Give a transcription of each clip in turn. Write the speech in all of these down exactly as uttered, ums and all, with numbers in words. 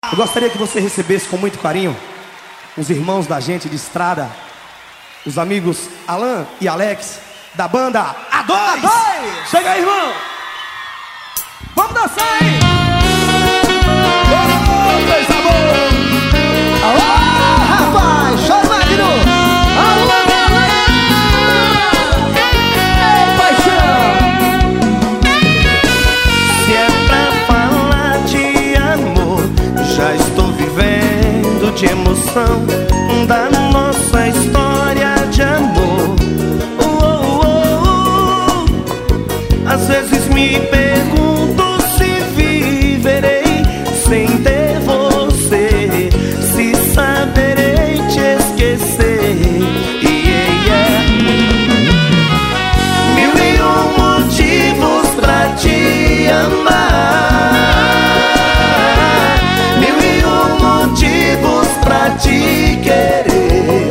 Eu gostaria que você recebesse com muito carinho os irmãos da gente de estrada, os amigos Alan e Alex, da banda A dois. A dois. Chega aí, irmão. Vamos dançar, hein? Ô, coisa boa! Alô, rapaz, chora, Magno! Alô, galera! Ei, paixão! Se é pra falar de amor, já estou vivendo de emoção da nossa história de amor. Oh, oh, oh. Às vezes me pergunto se viverei sem ter você, se saberei te esquecer. Yeah, yeah. Mil e um motivos pra te amar, mil e um motivos pra te querer,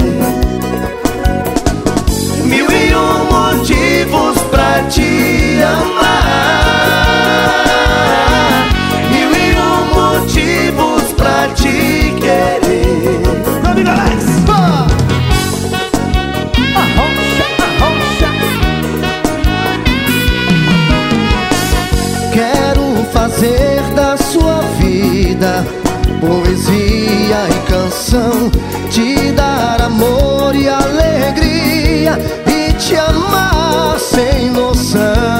mil e um motivos pra te amar, mil e um motivos pra te querer. Meu amigo Alex! Arrocha, arrocha. Quero fazer da sua vida poesia e canção, te dar amor e alegria e te amar sem noção.